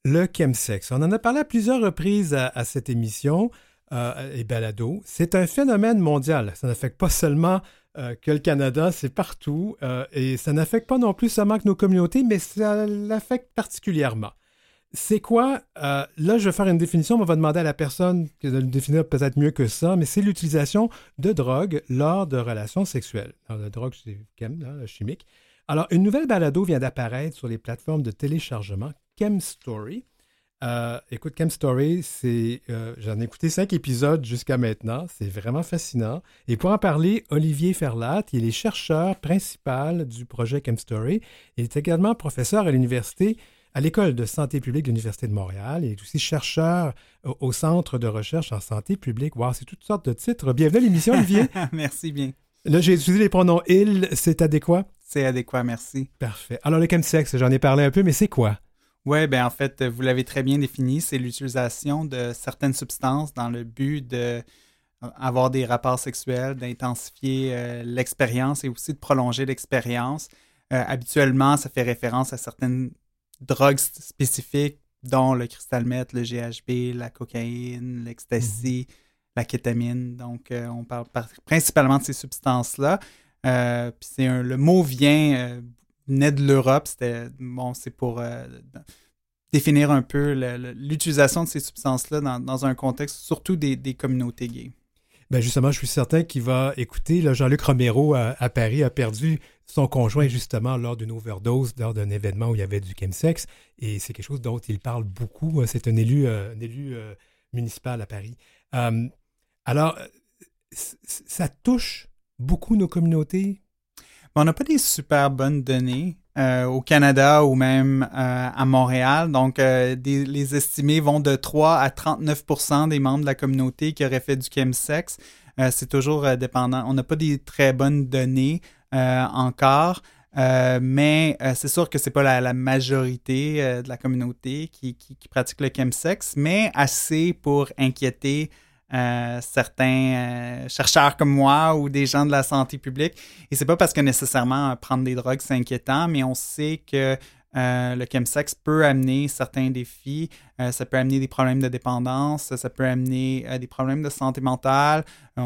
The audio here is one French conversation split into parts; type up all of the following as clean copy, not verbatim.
Le chemsex. On en a parlé à plusieurs reprises à cette émission et balado. C'est un phénomène mondial. Ça n'affecte pas seulement que le Canada, c'est partout. Et ça n'affecte pas non plus seulement que nos communautés, mais ça l'affecte particulièrement. C'est quoi? Là, je vais faire une définition. On va demander à la personne de le définir peut-être mieux que ça, mais c'est l'utilisation de drogue lors de relations sexuelles. Alors, la drogue, c'est chimique. Alors, une nouvelle balado vient d'apparaître sur les plateformes de téléchargement ChemStory. Écoute, ChemStory, j'en ai écouté 5 épisodes jusqu'à maintenant. C'est vraiment fascinant. Et pour en parler, Olivier Ferlat, il est chercheur principal du projet ChemStory. Il est également professeur à l'École de santé publique de l'Université de Montréal. Il est aussi chercheur au Centre de recherche en santé publique. Wow, c'est toutes sortes de titres. Bienvenue à l'émission, Olivier. Merci bien. Là, j'ai utilisé les pronoms « il », c'est adéquat? C'est adéquat, merci. Parfait. Alors, le chemsex, j'en ai parlé un peu, mais c'est quoi? Oui, bien en fait, vous l'avez très bien défini, c'est l'utilisation de certaines substances dans le but d'avoir des rapports sexuels, d'intensifier l'expérience et aussi de prolonger l'expérience. Habituellement, ça fait référence à certaines drogues spécifiques, dont le cristal meth, le GHB, la cocaïne, l'ecstasy, la kétamine. Donc, on parle principalement de ces substances-là. Puis le mot naît de l'Europe. C'est pour définir un peu l'utilisation de ces substances-là dans un contexte surtout des communautés gays. Ben justement, je suis certain qu'il va écouter. Là, Jean-Luc Romero à Paris a perdu son conjoint justement lors d'une overdose, lors d'un événement où il y avait du chemsex. Et c'est quelque chose dont il parle beaucoup. C'est un élu municipal à Paris. Alors, ça touche beaucoup nos communautés. On n'a pas des super bonnes données au Canada ou même à Montréal. Donc, les estimés vont de 3 à 39% des membres de la communauté qui auraient fait du chemsex. C'est toujours dépendant. On n'a pas des très bonnes données encore, mais c'est sûr que c'est pas la majorité de la communauté qui pratique le chemsex, mais assez pour inquiéter certains chercheurs comme moi ou des gens de la santé publique. Et c'est pas parce que nécessairement prendre des drogues, c'est inquiétant, mais on sait que le chemsex peut amener certains défis. Ça peut amener des problèmes de dépendance, ça peut amener des problèmes de santé mentale.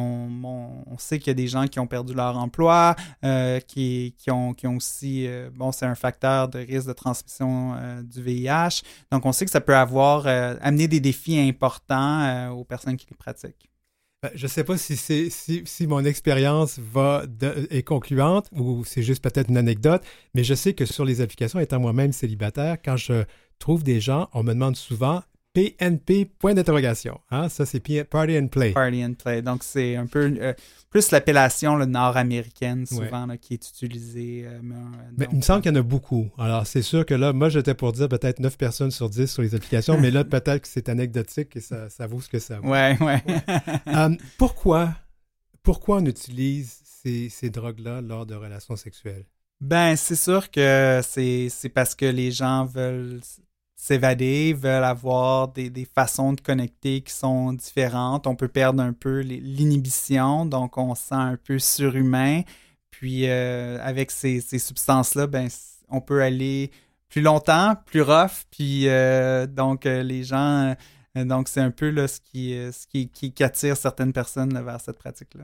On sait qu'il y a des gens qui ont perdu leur emploi, qui ont aussi... c'est un facteur de risque de transmission du VIH. Donc, on sait que ça peut amener des défis importants aux personnes qui les pratiquent. Je ne sais pas si mon expérience est concluante ou c'est juste peut-être une anecdote, mais je sais que sur les applications, étant moi-même célibataire, quand je trouve des gens, on me demande souvent PNP, point d'interrogation. Hein? Ça, c'est Party and Play. Party and Play. Donc, c'est un peu plus l'appellation nord-américaine, souvent, là, qui est utilisée. Mais il me semble qu'il y en a beaucoup. Alors, c'est sûr que là, moi, j'étais pour dire peut-être 9 personnes sur 10 sur les applications, mais là, peut-être que c'est anecdotique et ça vaut ce que ça vaut. Ouais. Pourquoi on utilise ces drogues-là lors de relations sexuelles? Ben, c'est sûr que c'est parce que les gens veulent s'évader, veulent avoir des façons de connecter qui sont différentes. On peut perdre un peu l'inhibition, donc on se sent un peu surhumain. Puis avec ces substances-là, ben, on peut aller plus longtemps, plus rough. Puis donc les gens, donc c'est un peu là, ce qui attire certaines personnes là, vers cette pratique-là.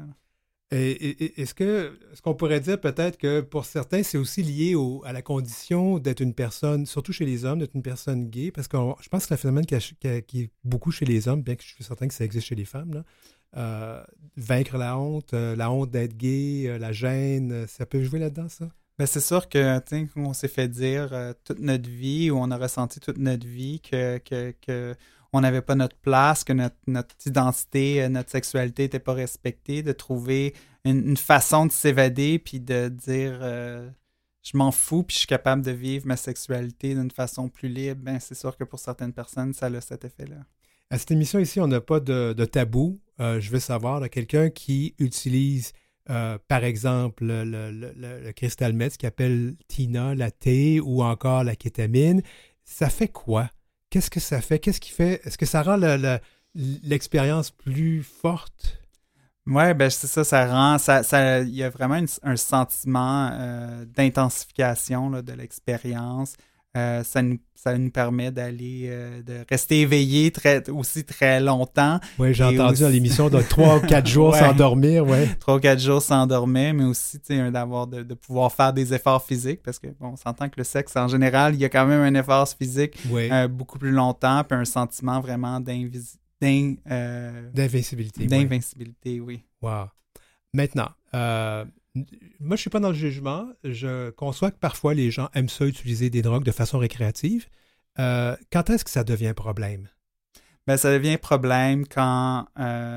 Et est-ce qu'on pourrait dire peut-être que pour certains, c'est aussi lié à la condition d'être une personne, surtout chez les hommes, d'être une personne gay, parce que je pense que c'est un phénomène qui est beaucoup chez les hommes, bien que je suis certain que ça existe chez les femmes, là. Vaincre la honte d'être gay, la gêne, ça peut jouer là-dedans, ça? Ben c'est sûr que, on s'est fait dire toute notre vie, ou on a ressenti toute notre vie que on n'avait pas notre place, que notre identité, notre sexualité n'était pas respectée, de trouver une façon de s'évader puis de dire je m'en fous puis je suis capable de vivre ma sexualité d'une façon plus libre. Ben, c'est sûr que pour certaines personnes, ça a cet effet-là. À cette émission ici, on n'a pas de tabou. Je veux savoir, là, quelqu'un qui utilise, par exemple, le cristal meth, ce qu'il appelle Tina, la thé ou encore la kétamine, ça fait quoi? Qu'est-ce que ça fait? Qu'est-ce qui fait? Est-ce que ça rend l'expérience plus forte? Oui, ben c'est ça, il y a vraiment un sentiment d'intensification là, de l'expérience. ça nous permet de rester éveillé aussi très longtemps. Oui, j'ai entendu aussi, dans l'émission de 3 ou 4 jours sans dormir. Ouais. 3 ou 4 jours sans dormir, mais aussi de pouvoir faire des efforts physiques, parce que bon, on s'entend que le sexe, en général, il y a quand même un effort physique beaucoup plus longtemps, puis un sentiment vraiment d'invincibilité. D'invincibilité, oui. Wow. Maintenant, moi, je ne suis pas dans le jugement. Je conçois que parfois, les gens aiment ça utiliser des drogues de façon récréative. Quand est-ce que ça devient un problème? Ben, ça devient un problème quand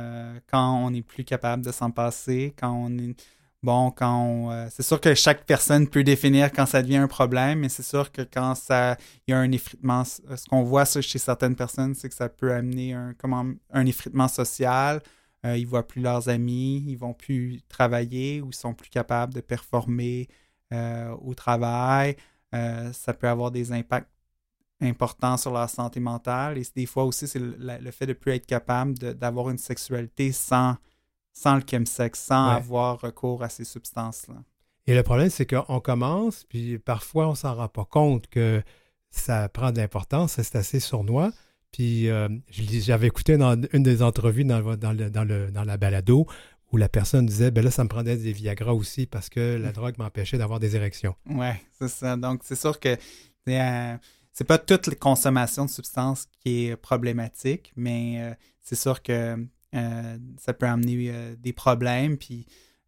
on n'est plus capable de s'en passer, quand on est... Bon, c'est sûr que chaque personne peut définir quand ça devient un problème, mais c'est sûr que quand il y a un effritement, ce qu'on voit chez certaines personnes, c'est que ça peut amener un effritement social. Ils ne voient plus leurs amis, ils ne vont plus travailler ou ils ne sont plus capables de performer au travail. Ça peut avoir des impacts importants sur leur santé mentale. Et des fois aussi, c'est le fait de ne plus être capable d'avoir une sexualité sans le chemsex, sans avoir recours à ces substances-là. Et le problème, c'est qu'on commence, puis parfois, on ne s'en rend pas compte que ça prend de l'importance, c'est assez sournois. Puis j'avais écouté une des entrevues dans la balado où la personne disait, ben là, ça me prenait des Viagra aussi parce que la drogue m'empêchait d'avoir des érections. Oui, c'est ça. Donc, c'est sûr que c'est pas toute la consommation de substances qui est problématique, mais c'est sûr que ça peut amener des problèmes, puis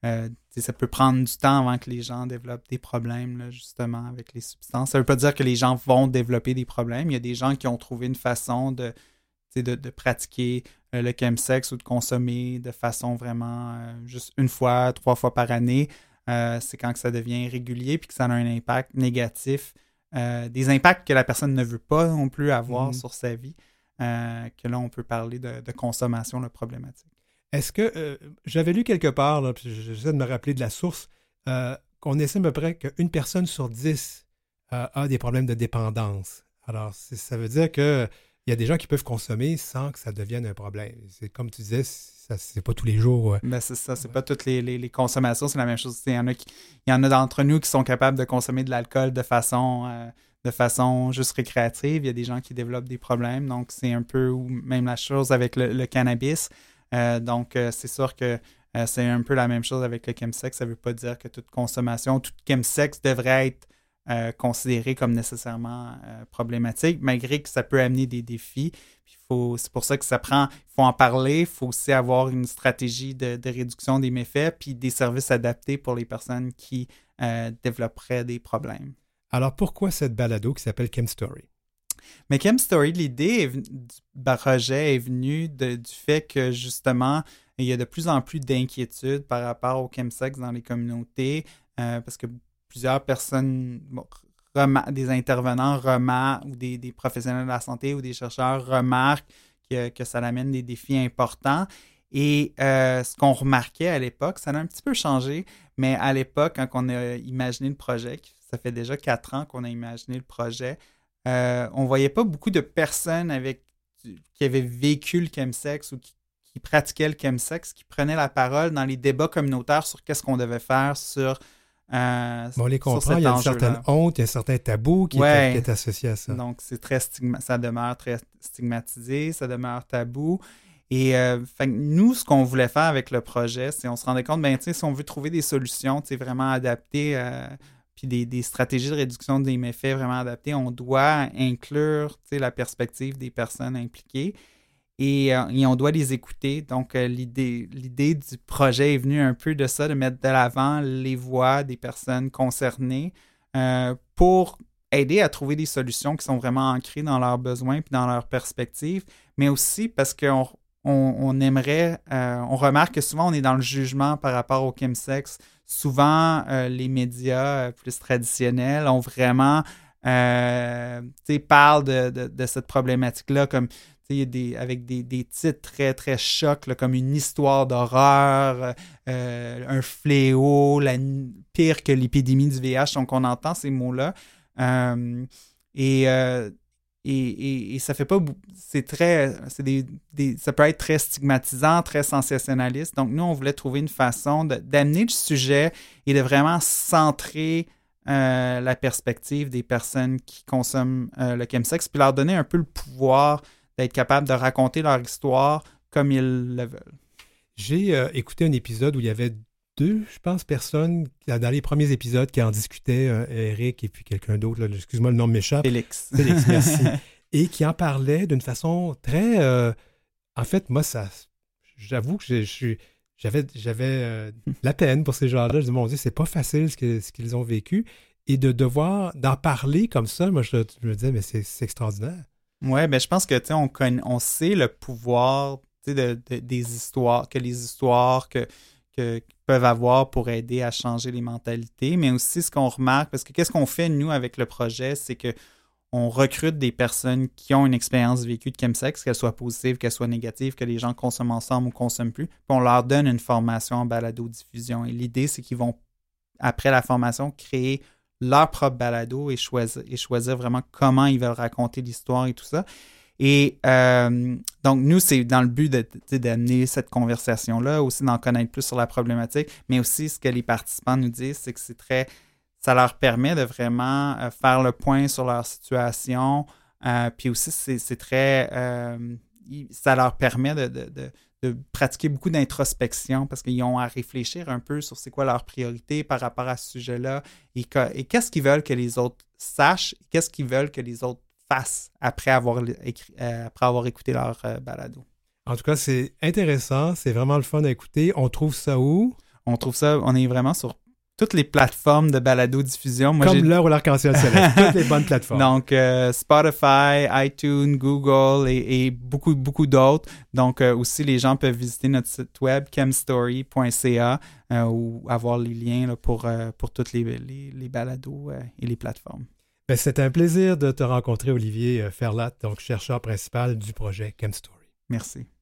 ça peut prendre du temps avant que les gens développent des problèmes, là, justement, avec les substances. Ça ne veut pas dire que les gens vont développer des problèmes. Il y a des gens qui ont trouvé une façon de pratiquer le chemsex ou de consommer de façon vraiment juste 1 fois, 3 fois par année. C'est quand que ça devient régulier puis que ça a un impact négatif. Des impacts que la personne ne veut pas non plus avoir sur sa vie. Que là, on peut parler de consommation problématique. Est-ce que, j'avais lu quelque part, là, puis j'essaie de me rappeler de la source, qu'on estime à peu près qu'une personne sur 10 a des problèmes de dépendance. Alors, ça veut dire qu'il y a des gens qui peuvent consommer sans que ça devienne un problème. C'est comme tu disais, c'est pas tous les jours. Ben c'est ça, c'est pas toutes les consommations, c'est la même chose. Il y en a d'entre nous qui sont capables de consommer de l'alcool de façon juste récréative. Il y a des gens qui développent des problèmes, donc c'est un peu même la chose avec le cannabis. Donc, c'est sûr que c'est un peu la même chose avec le chemsex. Ça ne veut pas dire que toute consommation, tout chemsex devrait être considéré comme nécessairement problématique, malgré que ça peut amener des défis. Puis c'est pour ça que il faut en parler. Il faut aussi avoir une stratégie de réduction des méfaits, puis des services adaptés pour les personnes qui développeraient des problèmes. Alors, pourquoi cette balado qui s'appelle ChemStory? Mais ChemStory, l'idée du projet est venue du fait que, justement, il y a de plus en plus d'inquiétudes par rapport au chemsex dans les communautés, parce que plusieurs personnes, des intervenants remarquent, ou des professionnels de la santé ou des chercheurs remarquent que ça amène des défis importants. Et ce qu'on remarquait à l'époque, ça a un petit peu changé, mais à l'époque, quand on a imaginé le projet, ça fait déjà 4 ans qu'on a imaginé le projet, on ne voyait pas beaucoup de personnes qui avaient vécu le chemsex ou qui pratiquaient le chemsex, qui prenaient la parole dans les débats communautaires sur qu'est-ce qu'on devait faire sur on les comprend, il y a une certaine honte, il y a un certain tabou qui est associé à ça. Donc, c'est ça demeure très stigmatisé, ça demeure tabou. Et nous, ce qu'on voulait faire avec le projet, c'est on se rendait compte, si on veut trouver des solutions vraiment adaptées, puis des stratégies de réduction des méfaits vraiment adaptées, on doit inclure la perspective des personnes impliquées et on doit les écouter. Donc, l'idée du projet est venue un peu de ça, de mettre de l'avant les voix des personnes concernées pour aider à trouver des solutions qui sont vraiment ancrées dans leurs besoins et dans leurs perspectives, mais aussi parce qu'on aimerait, on remarque que souvent on est dans le jugement par rapport au chemsex. Souvent, les médias plus traditionnels ont vraiment parlent de cette problématique-là comme avec des titres très, très chocs, là, comme une histoire d'horreur, un fléau, pire que l'épidémie du VIH. Donc, on entend ces mots-là. Et ça fait pas... ça peut être très stigmatisant, très sensationnaliste. Donc, nous, on voulait trouver une façon d'amener le sujet et de vraiment centrer la perspective des personnes qui consomment le chemsex, puis leur donner un peu le pouvoir d'être capable de raconter leur histoire comme ils le veulent. J'ai écouté un épisode où il y avait deux, je pense, personnes dans les premiers épisodes qui en discutaient, Eric et puis quelqu'un d'autre, là, excuse-moi, le nom m'échappe. Félix. Félix, merci. Et qui en parlaient d'une façon très... en fait, moi, j'avoue que j'avais la peine pour ces gens-là. Je disais, mon Dieu, c'est pas facile ce qu'ils ont vécu. Et de devoir d'en parler comme ça, moi, je me disais, mais c'est extraordinaire. Oui, ben je pense que on sait le pouvoir des histoires, que les histoires que peuvent avoir pour aider à changer les mentalités, mais aussi ce qu'on remarque, parce que qu'est-ce qu'on fait, nous, avec le projet, c'est que on recrute des personnes qui ont une expérience vécue de chemsex, qu'elle soit positive, qu'elle soit négative, que les gens consomment ensemble ou ne consomment plus, puis on leur donne une formation en balado-diffusion. Et l'idée, c'est qu'ils vont, après la formation, créer leur propre balado et choisir vraiment comment ils veulent raconter l'histoire et tout ça. Et donc, nous, c'est dans le but d'amener cette conversation-là, aussi d'en connaître plus sur la problématique, mais aussi ce que les participants nous disent, c'est que ça leur permet de vraiment faire le point sur leur situation. Puis aussi, c'est très... ça leur permet de pratiquer beaucoup d'introspection parce qu'ils ont à réfléchir un peu sur c'est quoi leur priorité par rapport à ce sujet-là et qu'est-ce qu'ils veulent que les autres sachent, qu'est-ce qu'ils veulent que les autres fassent après avoir écouté leur balado. En tout cas, c'est intéressant, c'est vraiment le fun à écouter. On trouve ça où? On est vraiment sur toutes les plateformes de balado-diffusion. Comme l'heure où l'arc-en-ciel se lève, toutes les bonnes plateformes. Donc, Spotify, iTunes, Google et beaucoup, beaucoup d'autres. Donc, aussi, les gens peuvent visiter notre site web, chemstory.ca, ou avoir les liens là, pour toutes les balados et les plateformes. Ben, c'est un plaisir de te rencontrer, Olivier Ferlat, donc chercheur principal du projet ChemStory. Merci.